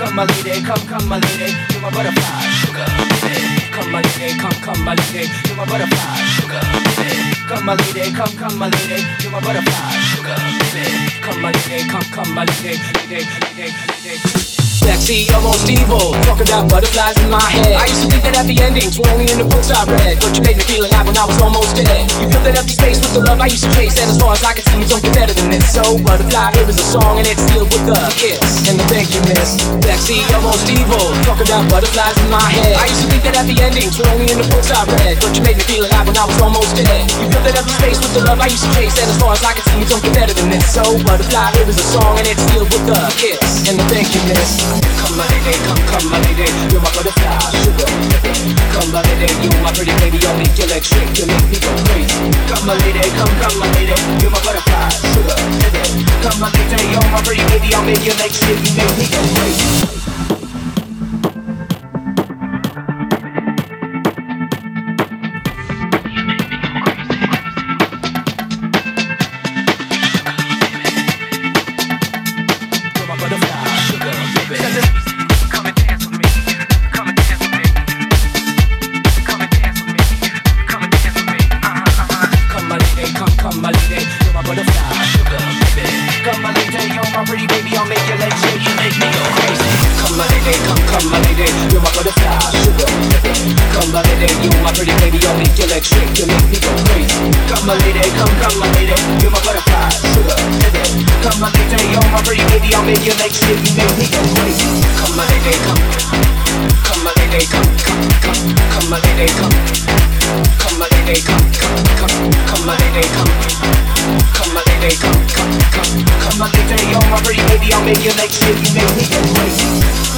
come my lady, come my lady, you're my butterfly, sugar baby. Come my lady, come my lady, you're my butterfly, sugar baby. Come my lady, come my lady, you're my butterfly, sugar baby. Come my lady, come my lady, lady. Sexy, almost evil, talk about butterflies in my head. I used to think that happy endings were only in the books I read, but you made me feel alive when I was almost dead. You filled that empty space with the love I used to chase, and as far as I can see, you don't get better than this. So butterfly, here is a song, and it's sealed with a kiss and a thank you, miss. Sexy, almost evil, talk about butterflies in my head. I used to think that happy endings were only in the books I read, but you made me feel alive when I was almost dead. You filled that empty space with the love I used to chase, and as far as I can see, you don't get better than this. So butterfly, here is a song, and it's sealed with a kiss and a thank you, miss. Come my lady, come my lady, you're my butterfly, sugar. Come my lady, you my pretty baby, I'll make your legs shake, you make me go crazy. Come my lady, come my lady, you're my butterfly, sugar. Come my lady, you're my pretty baby, I'll make your legs shake, you make me go crazy. Your legs shake, you make me go crazy. Come my lady, come my lady, come my lady, come my lady, come my lady, come my lady, come my lady, you're my pretty baby, I'll make your legs shake, you make me go crazy.